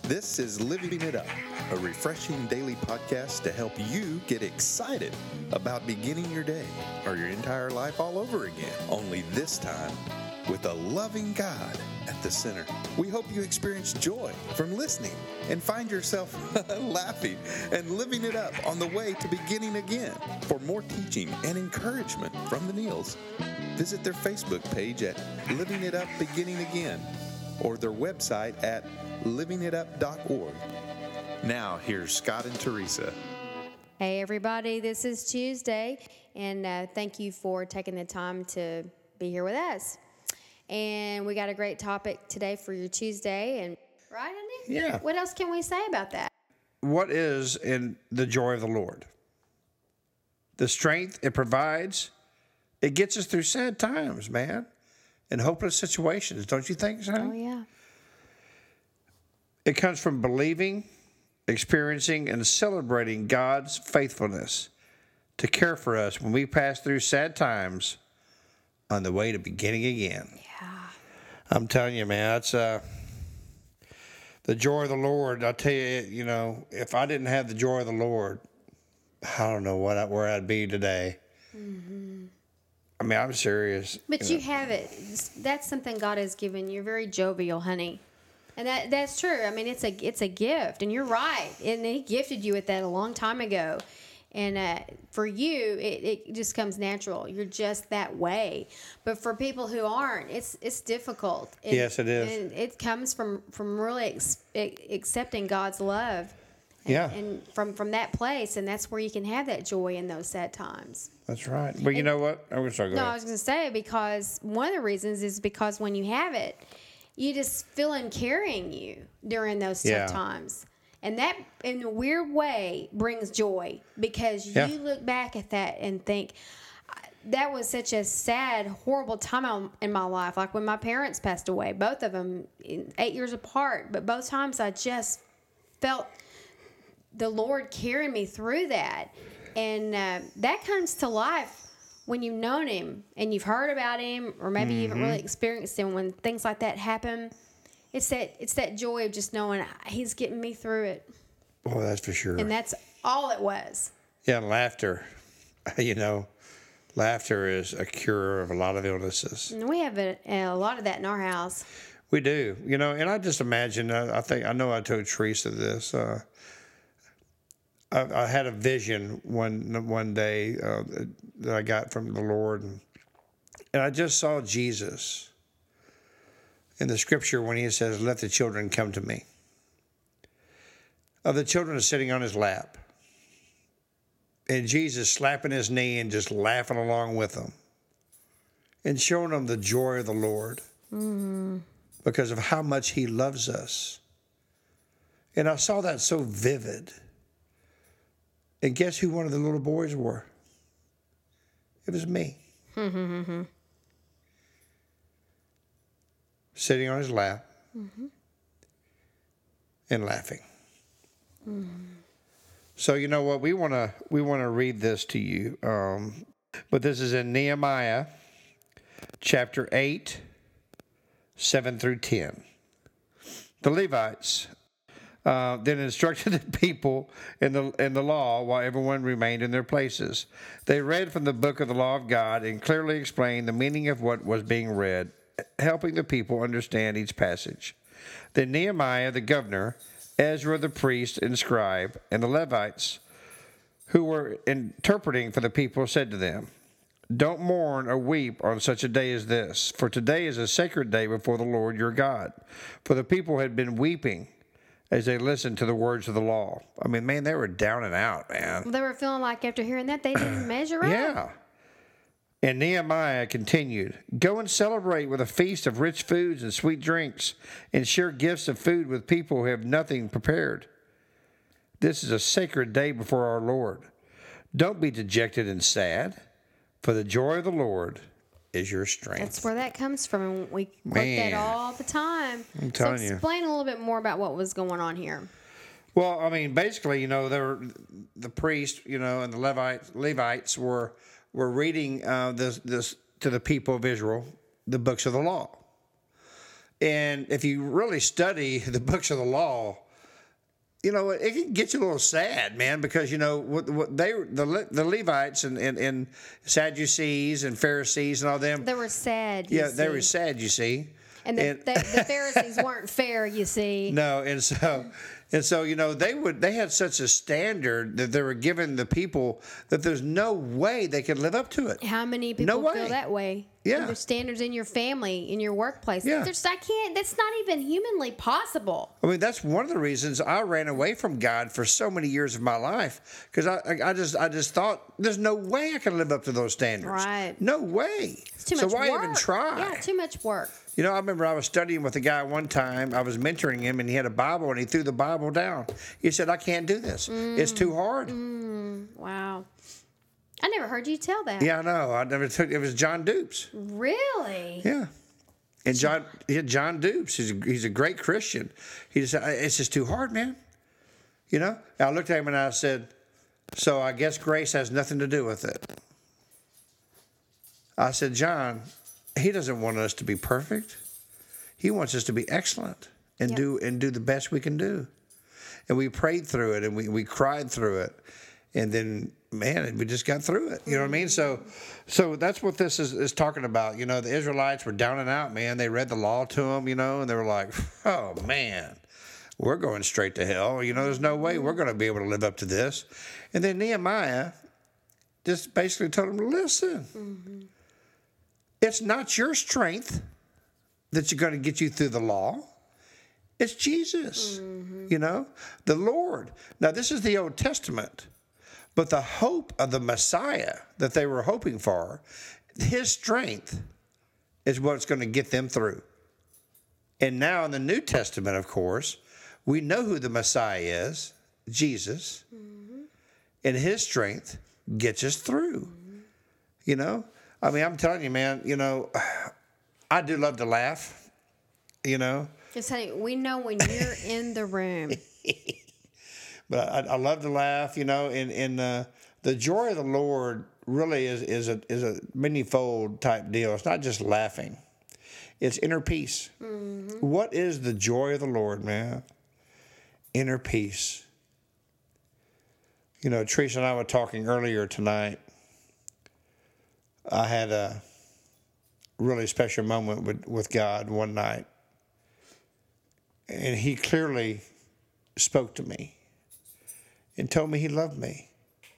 This is Living It Up, a refreshing daily podcast to help you get excited about beginning your day or your entire life all over again. Only this time with a loving God at the center. We hope you experience joy from listening and find yourself laughing and living it up on the way to beginning again. For more teaching and encouragement from the Neals, visit their Facebook page at Living It Up Beginning Again or their website at livingitup.org. Now, here's Scott and Teresa. Hey, everybody, this is Tuesday, and thank you for taking the time to be here with us. And we got a great topic today for your Tuesday, and right, Andy? Yeah. What else can we say about that? What is in the joy of the Lord? The strength it provides, it gets us through sad times, man, and hopeless situations. Don't you think so? Oh, yeah. It comes from believing, experiencing, and celebrating God's faithfulness to care for us when we pass through sad times on the way to beginning again. Yeah. I'm telling you, man, that's the joy of the Lord. I tell you, if I didn't have the joy of the Lord, I don't know where I'd be today. Mm-hmm. I mean, I'm serious. But you have it. That's something God has given you. You're very jovial, honey. And that's true. I mean, it's a gift, and you're right. And He gifted you with that a long time ago. And for you, it just comes natural. You're just that way. But for people who aren't, it's difficult. Yes, it is. And it comes from really accepting God's love. And from that place, and that's where you can have that joy in those sad times. That's right. But you know what? I'm sorry, go ahead. I was going to say, because one of the reasons is because when you have it, you just feel Him carrying you during those tough times. And that, in a weird way, brings joy, because you look back at that and think, that was such a sad, horrible time in my life. Like when my parents passed away, both of them 8 years apart. But both times I just felt the Lord carrying me through that. And that comes to life when you've known Him and you've heard about Him, or maybe you haven't really experienced Him. When things like that happen, it's that joy of just knowing He's getting me through it. Oh, that's for sure. And that's all it was. Yeah, and laughter. Laughter is a cure of a lot of illnesses. And we have a lot of that in our house. We do. And I just imagine, I know I told Teresa this. I had a vision one day that I got from the Lord, and I just saw Jesus in the scripture when He says, "Let the children come to me." The children are sitting on His lap, and Jesus slapping His knee and just laughing along with them, and showing them the joy of the Lord because of how much He loves us. And I saw that so vivid. And guess who one of the little boys were? It was me. Sitting on His lap and laughing. So you know what? We want to read this to you. But this is in Nehemiah chapter 8, 7 through 10. The Levites then instructed the people in the law while everyone remained in their places. They read from the book of the law of God and clearly explained the meaning of what was being read, helping the people understand each passage. Then Nehemiah the governor, Ezra the priest and scribe, and the Levites who were interpreting for the people said to them, "Don't mourn or weep on such a day as this, for today is a sacred day before the Lord your God." For the people had been weeping as they listened to the words of the law. I mean, man, they were down and out, man. Well, they were feeling like after hearing that, they didn't measure up. Yeah. And Nehemiah continued, "Go and celebrate with a feast of rich foods and sweet drinks, and share gifts of food with people who have nothing prepared. This is a sacred day before our Lord. Don't be dejected and sad, for the joy of the Lord is your strength." That's where that comes from, and we quote that all the time. I'm telling you. Explain a little bit more about what was going on here. Well, I mean, basically, there were the priests, and the Levites were reading this to the people of Israel, the books of the law. And if you really study the books of the law, you know, it can get you a little sad, man, because, you know, what the Levites and Sadducees and Pharisees and all them. They were sad. They were sad, you see. And the Pharisees weren't fair, you see. No, and so you know, they had such a standard that they were giving the people that there's no way they could live up to it. How many people feel that way? Yeah. There's standards in your family, in your workplace. Yeah. That's not even humanly possible. I mean, that's one of the reasons I ran away from God for so many years of my life, because I just thought there's no way I can live up to those standards. Right. No way. It's too much work. So why even try? Yeah, too much work. You know, I remember I was studying with a guy one time. I was mentoring him, and he had a Bible, and he threw the Bible down. He said, "I can't do this. It's too hard." Wow. I never heard you tell that. Yeah, I know. It was John Dupes. Really? Yeah. And John Dupes, he's a great Christian. He said, "It's just too hard, man." You know? I looked at him and I said, "So I guess grace has nothing to do with it." I said, "John, he doesn't want us to be perfect. He wants us to be excellent and do the best we can do." And we prayed through it, and we cried through it. And then, man, we just got through it. You know what I mean? So that's what this is talking about. You know, the Israelites were down and out, man. They read the law to them, you know, and they were like, "Oh, man, we're going straight to hell. You know, there's no way we're going to be able to live up to this." And then Nehemiah just basically told them, "Listen, it's not your strength that's going to get you through the law. It's Jesus, you know, the Lord." Now, this is the Old Testament. But the hope of the Messiah that they were hoping for, his strength is what's going to get them through. And now in the New Testament, of course, we know who the Messiah is, Jesus. And his strength gets us through. You know? I mean, I'm telling you, man, you know, I do love to laugh, you know. Just saying, we know when you're in the room. But I love to laugh, you know, and the joy of the Lord really is a many-fold type deal. It's not just laughing. It's inner peace. What is the joy of the Lord, man? Inner peace. You know, Teresa and I were talking earlier tonight. I had a really special moment with God one night. And he clearly spoke to me and told me he loved me.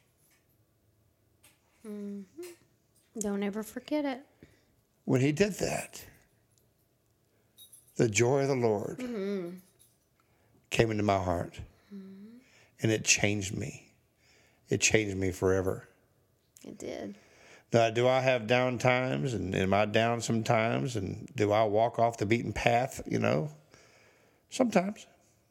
Don't ever forget it. When he did that, the joy of the Lord came into my heart. And it changed me. It changed me forever. It did. Now, do I have down times? And am I down sometimes? And do I walk off the beaten path? You know, sometimes.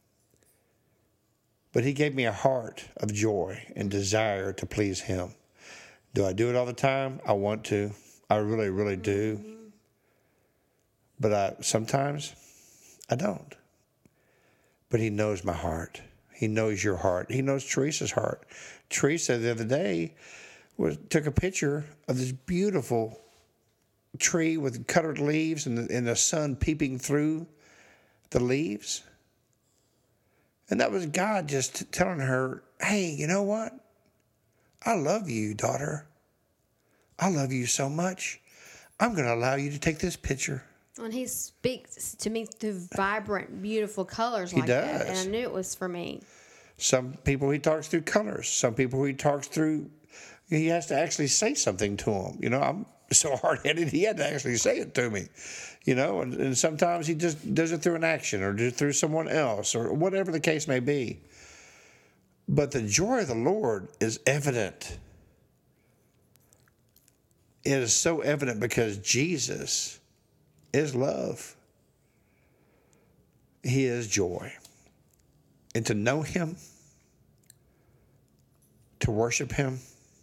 But he gave me a heart of joy and desire to please him. Do I do it all the time? I want to. I really, really do. But sometimes I don't. But he knows my heart. He knows your heart. He knows Teresa's heart. Teresa, the other day, took a picture of this beautiful tree with colored leaves and the sun peeping through the leaves. And that was God just telling her, "Hey, you know what? I love you, daughter. I love you so much. I'm going to allow you to take this picture." And he speaks to me through vibrant, beautiful colors like that. And I knew it was for me. Some people he talks through colors. Some people he talks through, he has to actually say something to them. You know, I'm so hard-headed, he had to actually say it to me. You know, and sometimes he just does it through an action or through someone else or whatever the case may be. But the joy of the Lord is evident. It is so evident because Jesus is love. He is joy. And to know him, to worship him,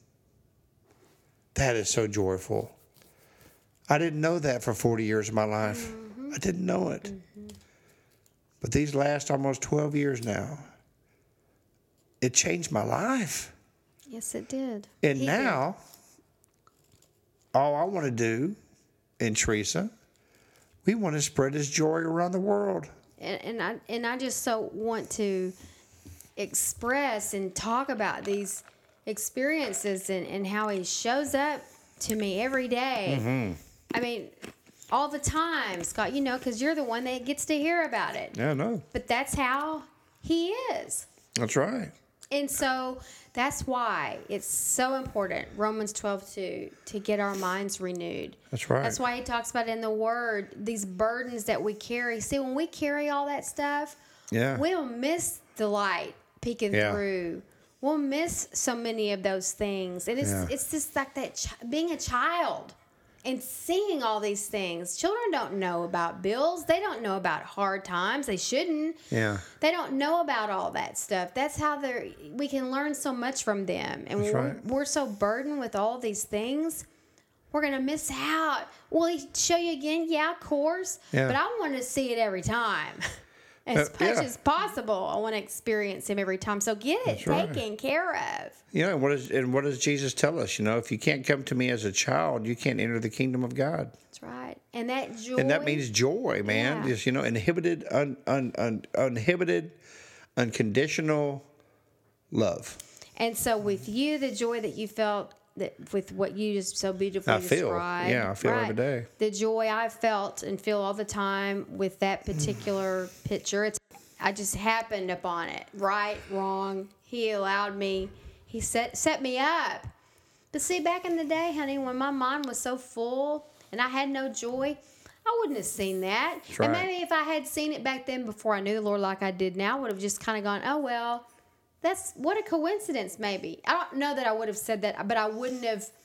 that is so joyful. I didn't know that for 40 years of my life. I didn't know it. But these last almost 12 years now, it changed my life. Yes, it did. And now, all I want to do, and Teresa, we want to spread his joy around the world. And I just so want to express and talk about these experiences and how he shows up to me every day. Mm-hmm. I mean, all the time, Scott, because you're the one that gets to hear about it. Yeah, no. But that's how he is. That's right. And so that's why it's so important, Romans 12:2, to get our minds renewed. That's right. That's why he talks about in the Word, these burdens that we carry. See, when we carry all that stuff, we'll miss the light peeking through. We'll miss so many of those things. And it's just like that being a child and seeing all these things. Children don't know about bills. They don't know about hard times. They shouldn't. Yeah. They don't know about all that stuff. That's how we can learn so much from them. And we're so burdened with all these things, we're going to miss out. Will he show you again? Yeah, of course. Yeah. But I want to see it every time. As much as possible, I want to experience him every time. So get it taken care of. And what does Jesus tell us? If you can't come to me as a child, you can't enter the kingdom of God. That's right. And that joy. And that means joy, man. Just, inhibited, uninhibited, unconditional love. And so with you, the joy that you felt with what you just so beautifully described. I feel every day. The joy I felt and feel all the time with that particular picture. I just happened upon it. Right, wrong. He allowed me. He set me up. But see, back in the day, honey, when my mind was so full and I had no joy, I wouldn't have seen that. That's right. And maybe if I had seen it back then before I knew the Lord like I did now, I would have just kind of gone, oh, well, that's what a coincidence, maybe. I don't know that I would have said that, but I wouldn't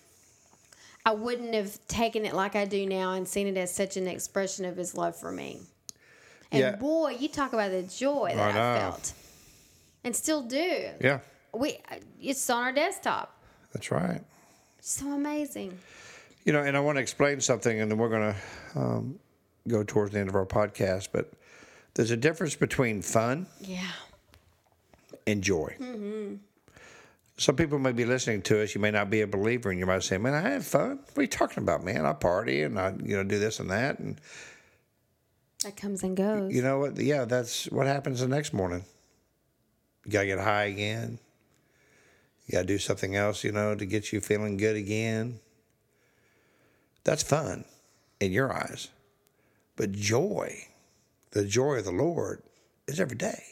have taken it like I do now and seen it as such an expression of his love for me. And boy, you talk about the joy that I felt and still do. Yeah. It's on our desktop. That's right. So amazing. And I want to explain something, and then we're going to go towards the end of our podcast, but there's a difference between fun. Yeah. And joy. Mm-hmm. Some people may be listening to us. You may not be a believer, and you might say, "Man, I have fun. What are you talking about, man? I party and I, do this and that." And that comes and goes. You know what? Yeah, that's what happens the next morning. You gotta get high again. You gotta do something else, to get you feeling good again. That's fun in your eyes, but joy, the joy of the Lord, is every day.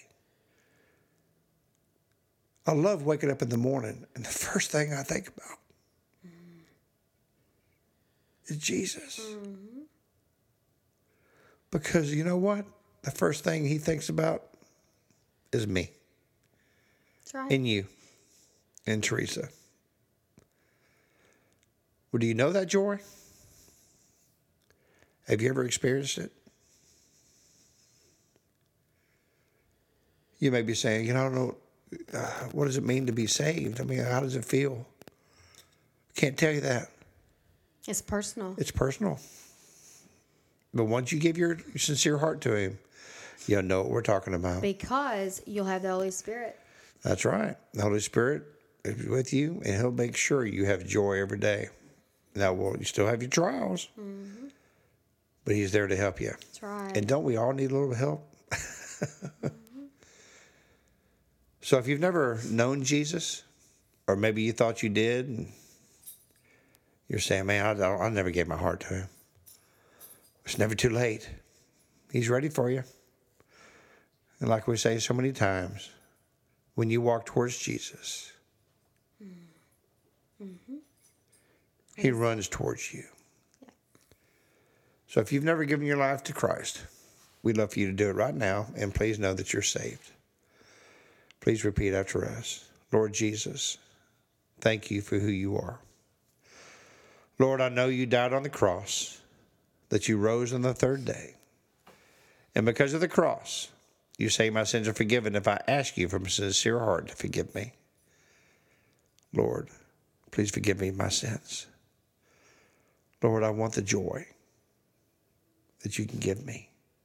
I love waking up in the morning, and the first thing I think about is Jesus. Mm-hmm. Because you know what? The first thing he thinks about is me. That's right. And you. And Teresa. Well, do you know that joy? Have you ever experienced it? You may be saying, I don't know. What does it mean to be saved? I mean, how does it feel? Can't tell you that. It's personal. It's personal. But once you give your sincere heart to him, you'll know what we're talking about. Because you'll have the Holy Spirit. That's right. The Holy Spirit is with you, and he'll make sure you have joy every day. Now, you still have your trials, but he's there to help you. That's right. And don't we all need a little help? So if you've never known Jesus, or maybe you thought you did, and you're saying, man, I never gave my heart to him. It's never too late. He's ready for you. And like we say so many times, when you walk towards Jesus, he runs towards you. Yeah. So if you've never given your life to Christ, we'd love for you to do it right now, and please know that you're saved. Please repeat after us. Lord Jesus, thank you for who you are. Lord, I know you died on the cross, that you rose on the third day. And because of the cross, you say my sins are forgiven if I ask you from a sincere heart to forgive me. Lord, please forgive me my sins. Lord, I want the joy that you can give me.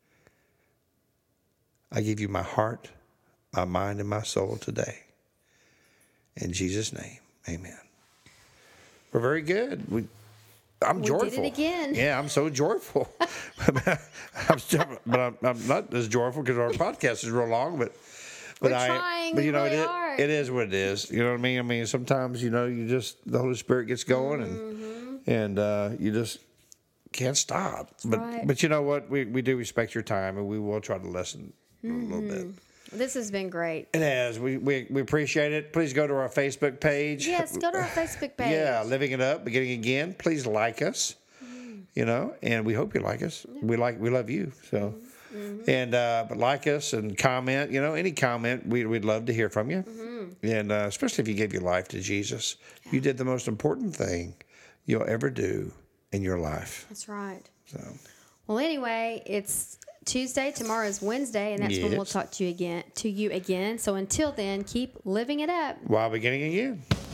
I give you my heart, my mind, and my soul today. In Jesus' name, amen. We're very good. I'm joyful. We did it again. Yeah, I'm so joyful. I'm not as joyful because our podcast is real long, but But We're trying. but We you know, really are. it is what it is. You know what I mean? I mean, sometimes, you know, you just, the Holy Spirit gets going and you just can't stop. right. But you know what? We do respect your time, and we will try to listen a little bit. This has been great. It has. We appreciate it. Please go to our Facebook page. Yes, go to our Facebook page. Yeah, Living It Up, beginning again. Please like us. You know, and we hope you like us. We love you. So, and but like us and comment. You know, any comment, we'd love to hear from you. And especially if you gave your life to Jesus, you did the most important thing you'll ever do in your life. That's right. So, Well, anyway, it's Tuesday. Tomorrow is Wednesday, and that's when we'll Yes. talk to you again. So until then, keep living it up. while beginning again.